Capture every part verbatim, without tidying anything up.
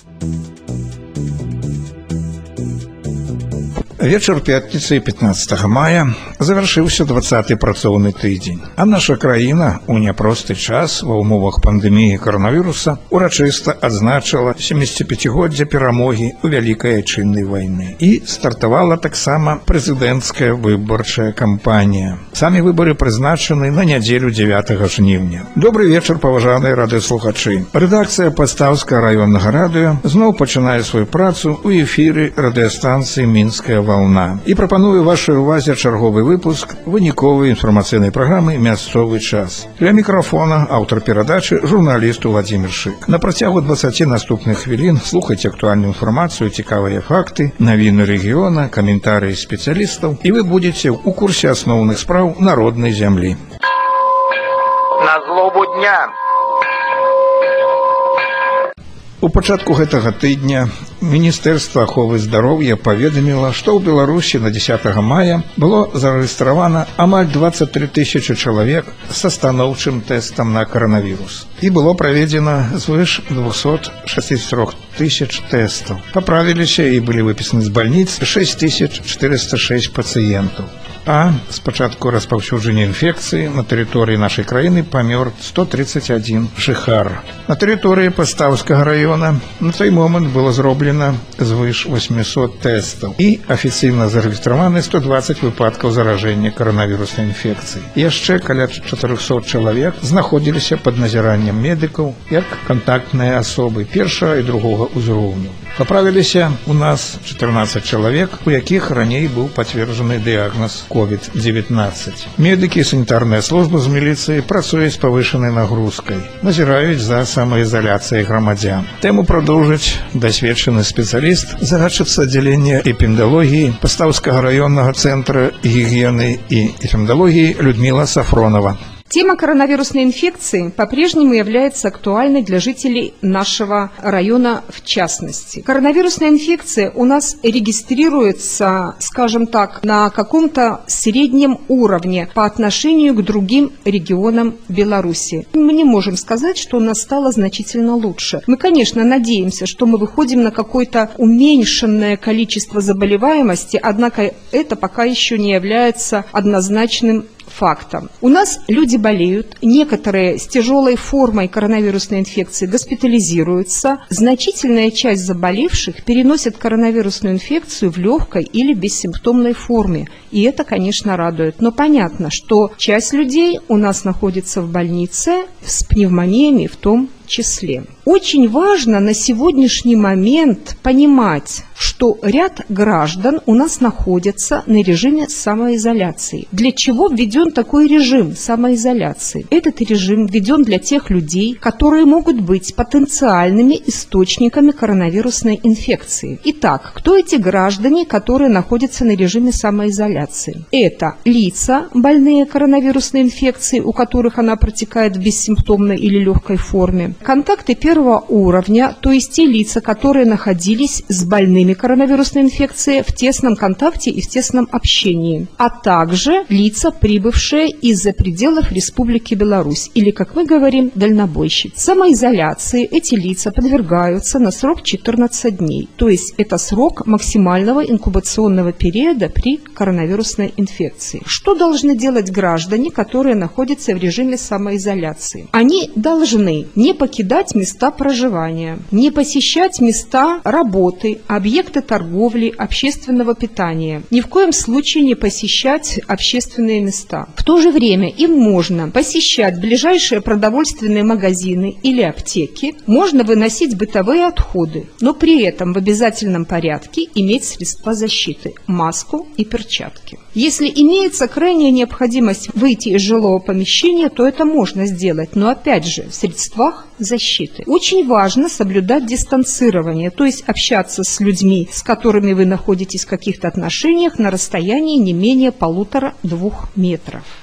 Вечер пятницы пятнадцатага мая завершыўся двадцаты працоўны тыдзень, а наша краіна у няпросты час ва ўмовах пандэміі каранавіруса урачыста адзначыла сямідзесяціпяцігоддзе перамогі ў вялікай айчыннай вайны. І стартавала таксама прэзідэнцкая выбарчая кампанія. Самі выбары прызначаны на нядзелю дзевятага жніўня. Добры вечар, паважаныя радыёслухачы. Рэдакцыя Пастаўскага раённага радыё зноў пачынае сваю працу ў эфіры радыёстанцыі «Мінская волна» і прапаную вашай увазе чарговы выпуск выніковай інфармацыйнай праграмы «Мясцовы час». Для мікрафона аўтар перадачы журналіст Владзімір Шык. На працягу дваццаці наступных хвілін слухайце актуальную інфармацыю, цікавыя факты, навіны рэгіёна, каментарыі спецыялістаў, і вы будзеце ў курсе асноўных спраў народнай зямлі. На злобу дня! У пачатку гэтага тыдня Міністэрства аховы здароўя паведаміла, што ў Беларусі на дзесятага мая было зарэгістравана амаль дваццаць тры тысячы чалавек са станоўчым тэстам на каранавірус. І было праведзена звыш двухсот шасцідзесяці трох тысяч тэстаў. Паправіліся і былі выпісаны з бальніц шэсць тысяч чатырыста шэсць пацыентаў. А з пачатку распаўсюджання інфекцыі на тэрыторыі нашай краіны памёр сто тридцать один жыхар. На тэрыторыі Пастаўскага раёна на той момант было зроблена звыш восьмісот тэстаў і афіцыйна зарэгістраваны сто дваццаць выпадкаў заражэння каранавіруснай інфекцыі. Яшчэ каля чатырохсот чалавек знаходзіліся пад назіраннем медыкаў як кантактныя асобы першага і другога ўзроўню. Паправіліся у нас чатырнаццаць чалавек, у якіх раней быў пацверджаны дыягназ ковід дзевятнаццаць. Медыкі і санітарная служба з міліцыі працуюць з павышанай нагрузкай, назіраюць за самаізаляцыяй грамадзян. Тэму прадоўжыць дасведчаны спецыяліст загадчыца аддзялення эпідэміялогіі Пастаўскага раённага цэнтра гігіены і эпідэміялогіі Людмила Сафронова. Тема коронавирусной инфекции по-прежнему является актуальной для жителей нашего района в частности. Коронавирусная инфекция у нас регистрируется, скажем так, на каком-то среднем уровне по отношению к другим регионам Беларуси. Мы не можем сказать, что у нас стало значительно лучше. Мы, конечно, надеемся, что мы выходим на какое-то уменьшенное количество заболеваемости, однако это пока еще не является однозначным фактом. У нас люди болеют, некоторые с тяжелой формой коронавирусной инфекции госпитализируются. Значительная часть заболевших переносит коронавирусную инфекцию в легкой или бессимптомной форме. И это, конечно, радует. Но понятно, что часть людей у нас находится в больнице с пневмониями в том числе. Очень важно на сегодняшний момент понимать, что ряд граждан у нас находятся на режиме самоизоляции. Для чего введен такой режим самоизоляции? Этот режим введен для тех людей, которые могут быть потенциальными источниками коронавирусной инфекции. Итак, кто эти граждане, которые находятся на режиме самоизоляции? Это лица, больные коронавирусной инфекцией, у которых она протекает в бессимптомной или легкой форме. Контакты первого уровня, то есть те лица, которые находились с больными коронавирусной инфекцией в тесном контакте и в тесном общении, а также лица, прибывшие из-за пределов Республики Беларусь, или, как мы говорим, дальнобойщики. Самоизоляции эти лица подвергаются на срок четырнадцать дней, то есть это срок максимального инкубационного периода при коронавирусной инфекции. Что должны делать граждане, которые находятся в режиме самоизоляции? Они должны не покидать места проживания, не посещать места работы, объекты торговли, общественного питания, ни в коем случае не посещать общественные места. В то же время им можно посещать ближайшие продовольственные магазины или аптеки, можно выносить бытовые отходы, но при этом в обязательном порядке иметь средства защиты, маску и перчатки. Если имеется крайняя необходимость выйти из жилого помещения, то это можно сделать, но опять же в средствах защиты. Очень важно соблюдать дистанцирование, то есть общаться с людьми, с которыми вы находитесь в каких-то отношениях на расстоянии не менее полутора-двух метров.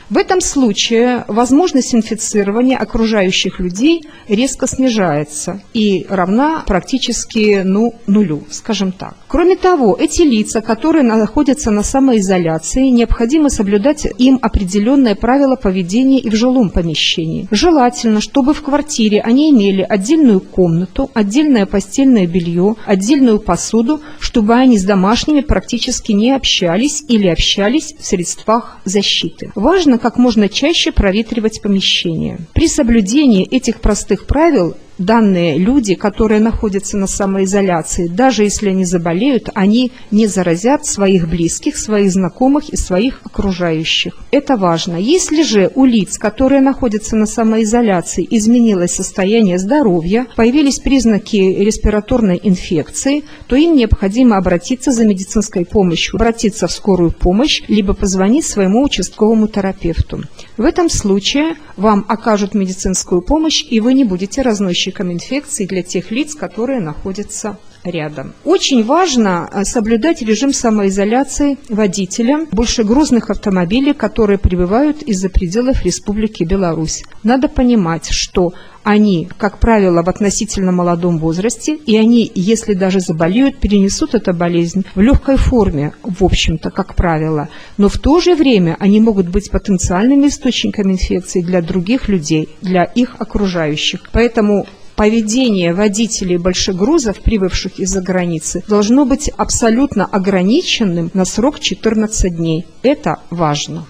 В этом случае возможность инфицирования окружающих людей резко снижается и равна практически ну, нулю, скажем так. Кроме того, эти лица, которые находятся на самоизоляции, необходимо соблюдать им определенные правила поведения и в жилом помещении. Желательно, чтобы в квартире они имели отдельную комнату, отдельное постельное белье, отдельную посуду, чтобы они с домашними практически не общались или общались в средствах защиты. Важно как можно чаще проветривать помещение. При соблюдении этих простых правил данные люди, которые находятся на самоизоляции, даже если они заболеют, они не заразят своих близких, своих знакомых и своих окружающих. Это важно. Если же у лиц, которые находятся на самоизоляции, изменилось состояние здоровья, появились признаки респираторной инфекции, то им необходимо обратиться за медицинской помощью, обратиться в скорую помощь, либо позвонить своему участковому терапевту. В этом случае вам окажут медицинскую помощь, и вы не будете разносчиком инфекции для тех лиц, которые находятся рядом. Очень важно соблюдать режим самоизоляции водителям большегрузных автомобилей, которые прибывают из-за пределов Республики Беларусь. Надо понимать, что они, как правило, в относительно молодом возрасте, и они, если даже заболеют, перенесут эту болезнь в легкой форме, в общем-то, как правило. Но в то же время они могут быть потенциальными источниками инфекции для других людей, для их окружающих. Поэтому поведение водителей большегрузов, прибывших из-за границы, должно быть абсолютно ограниченным на срок четырнадцать дней. Это важно.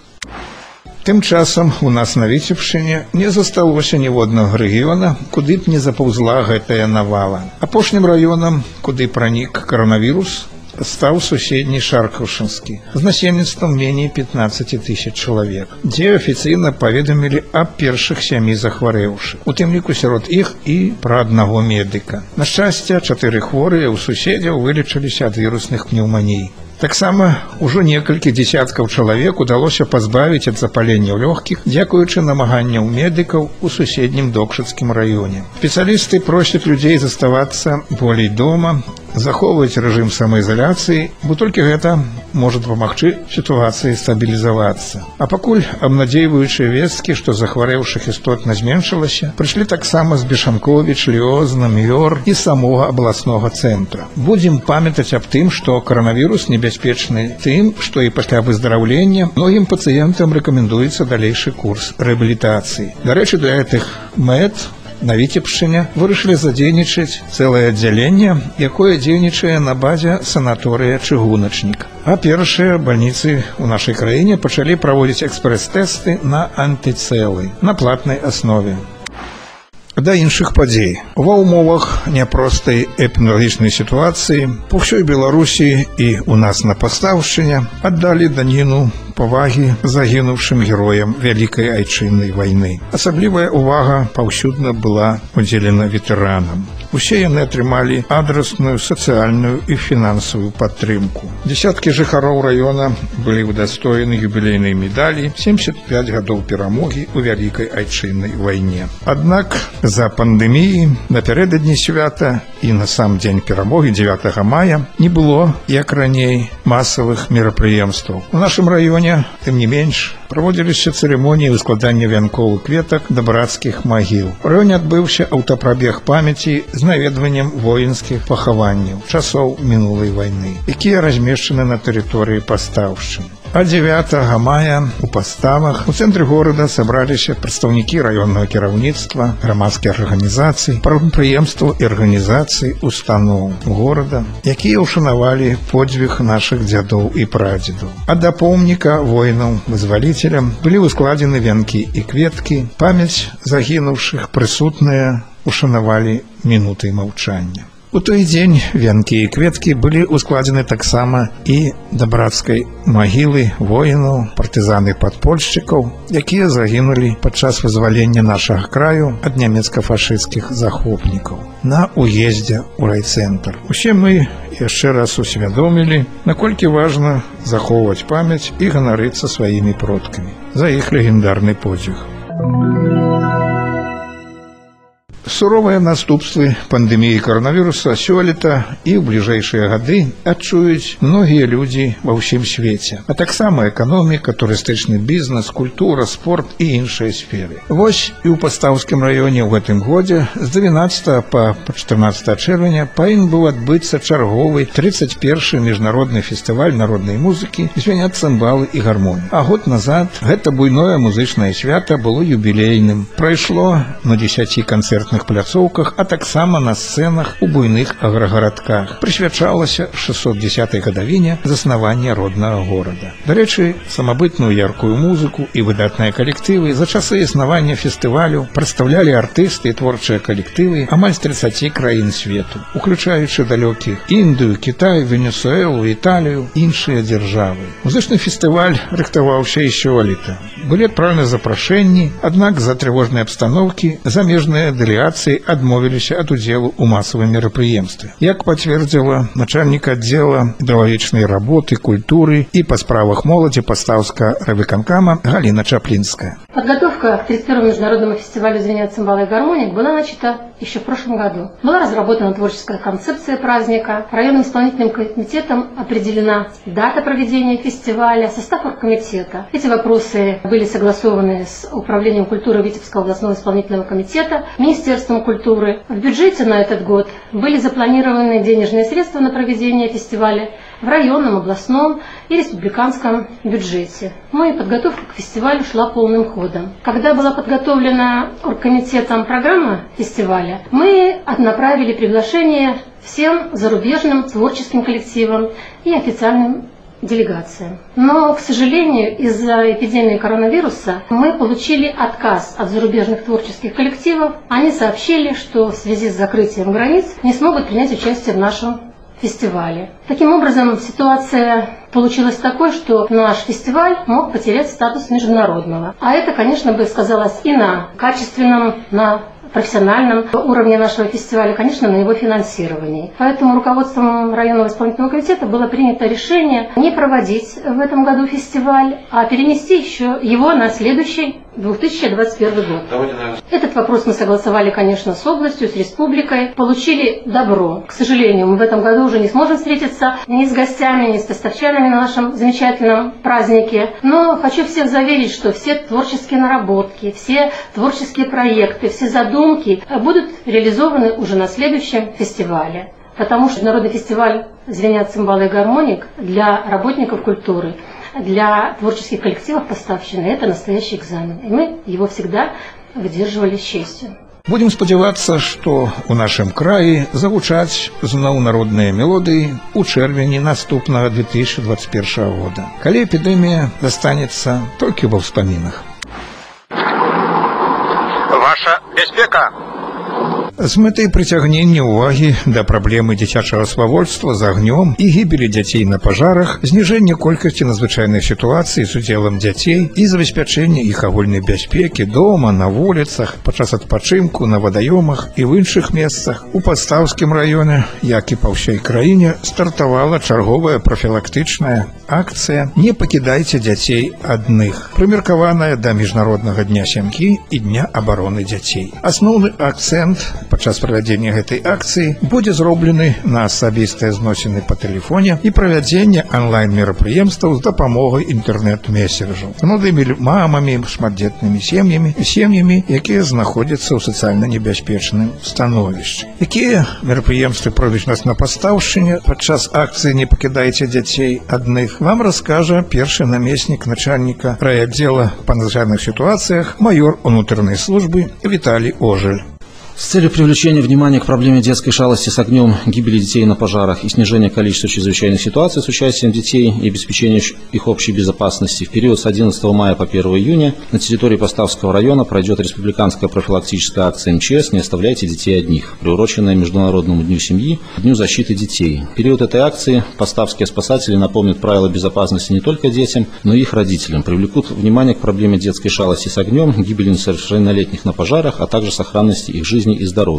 Тым часам у нас на Віцебшчыне не засталося ніводнага рэгіёна, куды б не запаўзла гэтая навала. Апошнім раёнам, куды пранік каранавірус, стаў суседні Шаркаўшынскі з насельніцтвам меней пятнаццаць тысяч чалавек, дзе афіцыйна паведамілі аб першых сямі захварэўшых, у тым ліку сярод іх і пра аднаго медыка. На шчасце, чатыры хворыя ў суседзяў вылечыліся ад вірусных пнеўманій. Таксама ўжо некалькі дзесяткаў чалавек удалося пазбавіць ад запалення ў лёгкіх, дзякуючы намаганняў медыкаў у суседнім Докшыцкім раёне. Спецыялісты просяць людзей заставацца болей дома, захоўваць рэжым самаізаляцыі, бо толькі гэта можа дапамагчы сітуацыі стабілізавацца. А пакуль абнадзейваючыя весткі, што захварэўшых істотна зменшылася, прыйшлі таксама з Бешанковіч, Лёзна, Мёр і самога абласнога цэнтра. Будзем памятаць аб тым, што каранавірус небяспечны тым, што і пасля выздараўлення многім пацыентам рэкамендуецца далейшы курс рэабілітацыі. Дарэчы, для гэтых мэт на Віцебшчыне вырашылі задзейнічаць цэлае аддзяленне, якое дзейнічае на базе санаторыя «Чыгуначнік». А першыя бальніцы ў нашай краіне пачалі праводзіць экспрэс-тэсты на антыцэлы на платнай аснове. Да іншых падзей. Ва ўмовах няпростай эпідэміялагічнай сітуацыі па ўсёй Беларусі і ў нас на Пастаўшчыне аддалі даніну павагі загінуўшым героям Вялікай Айчыннай вайны. Асаблівая ўвага паўсюдна была удзелена ветэранам. Усе яны атрымалі адрасную сацыяльную і фінансавую падтрымку. Дзесяткі жыхароў раёна былі ўдастоены юбілейнай медалі семьдесят пять гадоў перамогі ў Вялікай Айчыннай вайне. Аднак з-за пандэміі напярэдадні свята і на сам дзень перамогі дзевятага мая не было, як раней, масавых мерапрыемстваў. У нашым раёне, тым не менш, праводзіліся цырымоніі складання вянковых кветак да брацкіх магіл. У раёне адбыўся аўтапрабег памяці з наведваннем воінскіх пахаванняў часоў мінулай вайны, якія размешчаны на тэрыторыі Пастаўшчыны. А дзевятага мая у Паставах у цэнтры горада сабраліся прадстаўнікі раённага кіраўніцтва, грамадскіх арганізацый, прадпрыемстваў і арганізацый устаноў горада, якія ўшанавалі подзвіг нашых дзядоў і прадзедаў. А да помніка воінам-вызваліцелям былі ўскладзены вянкі і кветкі, памяць загінуўшых прысутныя ушанавалі мінутай маўчання. У той дзень вянкі і кветкі былі ўскладзены таксама і да брацкай магілы воінаў, партызаны-падпольшчыкаў, якія загінулі падчас вызвалення нашага краю ад нямецка-фашысцкіх захопнікаў на уездзе ў райцэнтр. Усе мы яшчэ раз усвядомілі, наколькі важна захоўваць памяць і ганарыцца сваімі продкамі за іх легендарны подзвіг. Суровыя наступствы пандэміі каранавіруса сёлета і ў бліжэйшыя гады адчуюць многія людзі ва ўсім свеце, а таксама эканоміка, турыстычны бізнес, культура, спорт і іншыя сферы. Вось і ў Пастаўскім раёне ў гэтым годзе з дванаццатага па чатырнаццатае чэрвеня павінен быў адбыцца чарговы тридцать першы міжнародны фестываль народнай музыкі «Звяняць цымбалы і гармоні». А год назад гэта буйное музычнае свята было юбілейным. Прайшло на дзесяці канцэртных пляцоўках, а таксама на сцэнах у буйных аграгарадках. Прысвячалася шэсцьсот дзесятай гадавіне заснавання роднага горада. Дарэчы, самабытную яркую музыку і выдатныя калектывы за часы існавання фестывалю прадстаўлялі артысты і творчыя калектывы амаль з тридцати краін свету, уключаючы далёкіх Індыю, Кітай, Венесуэлу, Італію, іншыя дзяржавы. Музычны фестываль рыхтаваўся і сёлета. Былі адпраўлены запрашэнні, аднак з-за трывожнай абстаноўкі замежныя дэлегацыі адмовіліся ад удзелу ў масавым мерапрыемстве. Як пацвердзіла начальнік аддзела ідэалагічнай работы, культуры и по справах молоди Пастаўскага райвыканкама Галина Чаплинская. Подготовка к тридцать первому международному фестивалю «Звенят цимбалы и гармоник» была начата еще в прошлом году. Была разработана творческая концепция праздника, районным исполнительным комитетом определена дата проведения фестиваля, состав оргкомитета. Эти вопросы были согласованы с Управлением культуры Витебского областного исполнительного комитета, Министерством культуры. В бюджете на этот год были запланированы денежные средства на проведение фестиваля в районном, областном и республиканском бюджете. Ну и подготовка к фестивалю шла полным ходом. Когда была подготовлена оргкомитетом программа фестиваля, мы направили приглашение всем зарубежным творческим коллективам и официальным делегациям. Но, к сожалению, из-за эпидемии коронавируса мы получили отказ от зарубежных творческих коллективов. Они сообщили, что в связи с закрытием границ не смогут принять участие в нашем фестивале. Таким образом, ситуация получилась такой, что наш фестиваль мог потерять статус международного. А это, конечно, бы сказалось и на качественном, на профессиональном уровне нашего фестиваля, конечно, на его финансировании. Поэтому руководством районного исполнительного комитета было принято решение не проводить в этом году фестиваль, а перенести еще его на следующий две тысячи двадцать первый год. Этот вопрос мы согласовали, конечно, с областью, с республикой, получили добро. К сожалению, мы в этом году уже не сможем встретиться ни с гостями, ни с поставщиками на нашем замечательном празднике. Но хочу всех заверить, что все творческие наработки, все творческие проекты, все задумки будут реализованы уже на следующем фестивале. Потому что народный фестиваль «Звенят цимбалы и гармоник» для работников культуры, для творческих коллективов поставщины – это настоящий экзамен. И мы его всегда выдерживали с честью. Будем спадзявацца, што ў нашым краі загучаць зноў народныя мелодыі ў чэрвені наступнага две тысячи двадцать первого года, калі эпідэмія застанецца толькі ва ўспамінах. Ваша бяспека. З мэтай прыцягнення ўвагі да праблемы дзіцячага свавольства з агнём і гібелі дзяцей на пажарах, зніжэння колькасці надзвычайных сітуацый з удзелам дзяцей і забеспячэння іх агульнай бяспекі дома, на вуліцах, падчас адпачынку, на вадаёмах і ў іншых месцах, у Пастаўскім раёне, як і па ўсёй краіне, стартавала чарговая прафілактычная акцыя «Не пакідайце дзяцей адных», прымеркаваная да міжнароднага дня сям'і і дня абароны дзяцей. Асноўны акцэнт падчас правядзення гэтай акцыі будзе зроблены на асабістыя зносіны па тэлефоне і правядзенне онлайн-мерапрыемстваў з дапамогай інтэрнэт-меседжаў з маладымі мамамі, шматдзетнымі сем'ямі і сем'ямі, якія знаходзяцца ў сацыяльна небяспечным становішчы. Якія мерапрыемствы пройдуць у нас на Пастаўшчыне падчас акцыі «Не пакідайце дзяцей адных», вам раскажа першы намеснік начальніка райаддзела па надзвычайных сітуацыях майор унутранай службы Віталій Ожель. С целью привлечения внимания к проблеме детской шалости с огнем, гибели детей на пожарах и снижения количества чрезвычайных ситуаций с участием детей и обеспечения их общей безопасности, в период с одиннадцатого мая по первое июня на территории Пастаўского района пройдет республиканская профилактическая акция эм че эс «Не оставляйте детей одних», приуроченная Международному дню семьи, Дню защиты детей. В период этой акции паставские спасатели напомнят правила безопасности не только детям, но и их родителям, привлекут внимание к проблеме детской шалости с огнем, гибели несовершеннолетних на пожарах, а также сохранности их жизни и здоровья.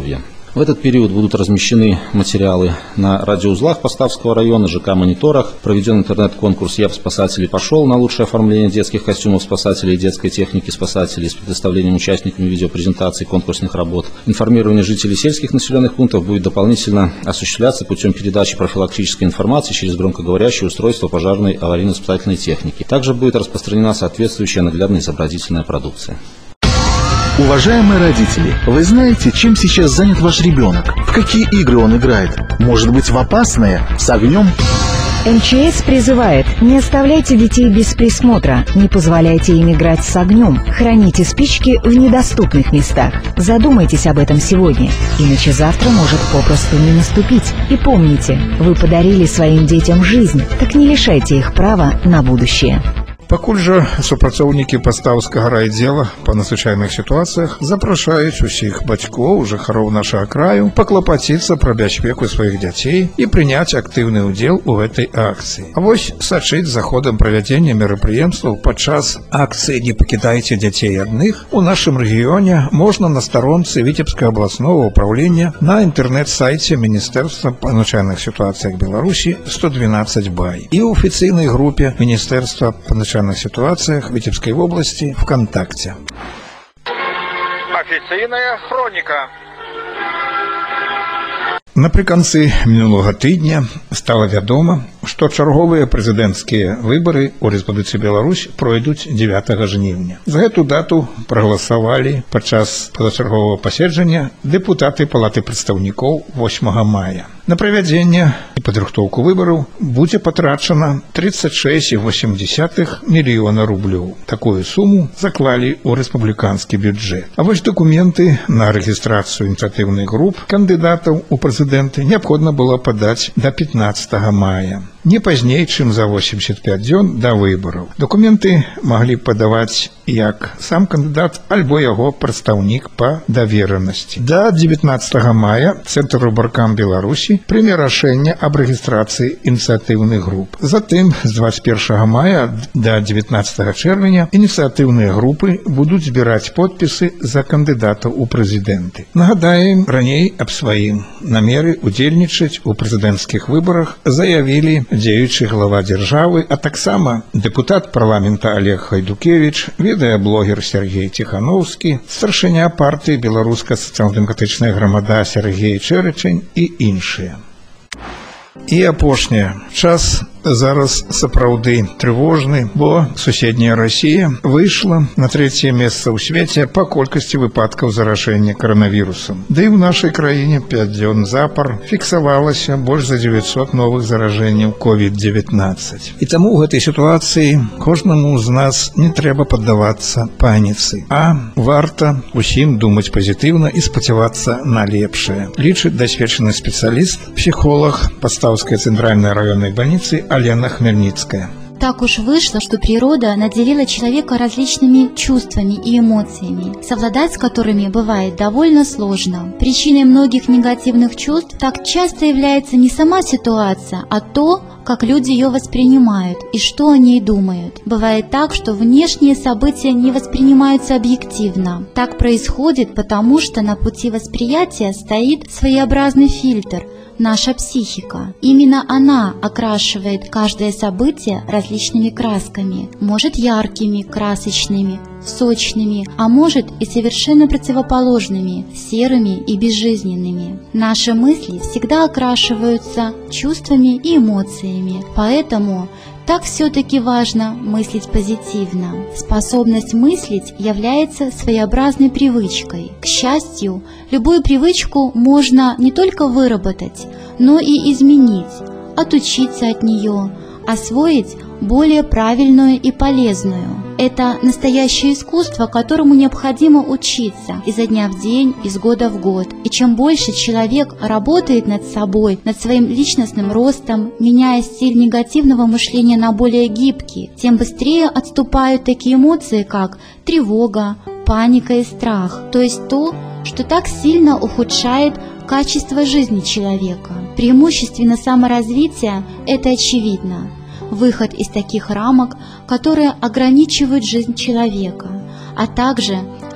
В этот период будут размещены материалы на радиоузлах Поставского района, ЖК-мониторах. Проведен интернет-конкурс «Я в спасатели пошел» на лучшее оформление детских костюмов спасателей и детской техники спасателей с предоставлением участниками видеопрезентаций конкурсных работ. Информирование жителей сельских населенных пунктов будет дополнительно осуществляться путем передачи профилактической информации через громкоговорящее устройство пожарной аварийно-спасательной техники. Также будет распространена соответствующая наглядная изобразительная продукция. Уважаемые родители, вы знаете, чем сейчас занят ваш ребенок? В какие игры он играет? Может быть, в опасные? С огнем? эм че эс призывает: не оставляйте детей без присмотра, не позволяйте им играть с огнем, храните спички в недоступных местах. Задумайтесь об этом сегодня, иначе завтра может попросту не наступить. И помните, вы подарили своим детям жизнь, так не лишайте их права на будущее. Пакуль жа супрацоўнікі пастаўскага райдзела па надзвычайных сітуацыях запрашаюць усіх бацькоў, жыхароў нашага краю паклапаціцца пра бяспеку сваіх дзяцей і прыняць актыўны ўдзел у гэтай акцыі. А вось сачыць за ходам правядзення мерапрыемстваў падчас акцыі «Не пакідайце дзяцей адных» у нашым рэгіёне можна на старонцы Віцебскага абласнога ўпраўлення на інтэрнэт-сайце Міністэрства па надзвычайных сітуацыях Беларусі сто двенадцать бай і ў афіцыйнай групе Міністэрства па надзвычайных ситуациях Витебской области ВКонтакте. Офіційна хроніка. Напрыканцы мінулага тыдня стала вядома, што чарговыя прэзідэнцкія выбары ў Рэспубліцы Беларусь пройдуць дзевятага жніўня. За гэту дату прагаласавалі падчас пазачарговага паседжання дэпутаты Палаты прадстаўнікоў восьмага мая. На правядзенне і падрыхтоўку выбараў будзе патрачана тридцать шесть целых восемь десятых мільёна рублёў. Такую суму заклалі ў рэспубліканскі бюджэт. А вось дакументы на рэгістрацыю ініцыятыўных груп кандыдатаў у прэзідэнты неабходна было падаць да пятнадцатага мая. Не пазней, чым за восемьдесят пять дзён да выбараў. Дакументы маглі падаваць як сам кандыдат альбо яго прадстаўнік па даверанасці. Да дзевятнадцатага мая Цэнтр Рыбаркам Беларусі прыме рашэнне аб рэгістрацыі ініцыятыўных груп. Затым з двадцать першага мая да дзевятнадцатага чэрвеня ініцыятыўныя групы будуць збіраць подпісы за кандыдатаў у прэзідэнты. Нагадаем, раней аб сваім намеры удзельнічаць у прэзідэнцкіх выбарах заявілі дзеючы глава дзяржавы, а таксама дэпутат парламента Олег Хайдукевич, відэаблогер Сергей Тихановскі, старшыня партыі Беларуская сацыяльна-дэмакратычная грамада Сергей Чэрычань і іншыя. І апошняе. Час зараз сапраўды трывожны, бо суседняя Расія выйшла на трэцяе месца ў свеце па колькасці выпадкаў заражэння каранавірусам. Да і ў нашай краіне пять дзён запар фіксавалася больш за девятьсот новых заражэнняў ковід девятнадцать. І таму ў гэтай сітуацыі кожнаму з нас не трэба паддавацца паніцы, а варта усім думаць пазітыўна і спадзявацца на лепшае. Лічыць дасведчаны спецыяліст, псіхолог Пастаўскай цэнтральнай раённай бальніцы Алена Хмельницкая. Так уж вышло, что природа наделила человека различными чувствами и эмоциями, совладать с которыми бывает довольно сложно. Причиной многих негативных чувств так часто является не сама ситуация, а то, как люди ее воспринимают и что о ней думают. Бывает так, что внешние события не воспринимаются объективно. Так происходит, потому что на пути восприятия стоит своеобразный фильтр – наша психика. Именно она окрашивает каждое событие различными красками, может яркими, красочными, сочными, а может и совершенно противоположными, серыми и безжизненными. Наши мысли всегда окрашиваются чувствами и эмоциями, поэтому так все-таки важно мыслить позитивно. Способность мыслить является своеобразной привычкой. К счастью, любую привычку можно не только выработать, но и изменить, отучиться от нее, освоить более правильную и полезную. Это настоящее искусство, которому необходимо учиться изо дня в день, из года в год. И чем больше человек работает над собой, над своим личностным ростом, меняя стиль негативного мышления на более гибкий, тем быстрее отступают такие эмоции, как тревога, паника и страх. То есть то, что так сильно ухудшает качество жизни человека. Преимущественно саморазвития – это очевидно. Выход из таких рамок, которые ограничивают жизнь человека, а также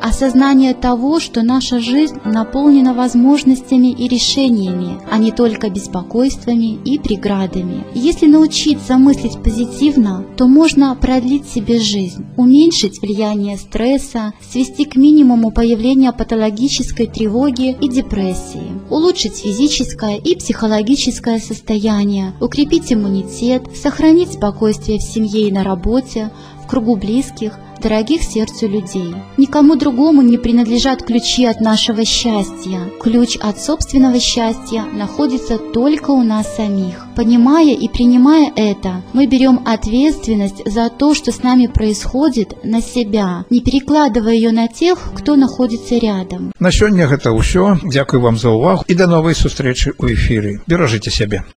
осознание того, что наша жизнь наполнена возможностями и решениями, а не только беспокойствами и преградами. Если научиться мыслить позитивно, то можно продлить себе жизнь, уменьшить влияние стресса, свести к минимуму появление патологической тревоги и депрессии, улучшить физическое и психологическое состояние, укрепить иммунитет, сохранить спокойствие в семье и на работе, в кругу близких, дорогих сердцу людей. Никому другому не принадлежат ключи от нашего счастья. Ключ от собственного счастья находится только у нас самих. Понимая и принимая это, мы берем ответственность за то, что с нами происходит, на себя, не перекладывая ее на тех, кто находится рядом. На сёння гэта ўсё. Дзякуй вам за ўвагу і да новай сустрэчы ў эфіры. Беражыце сябе.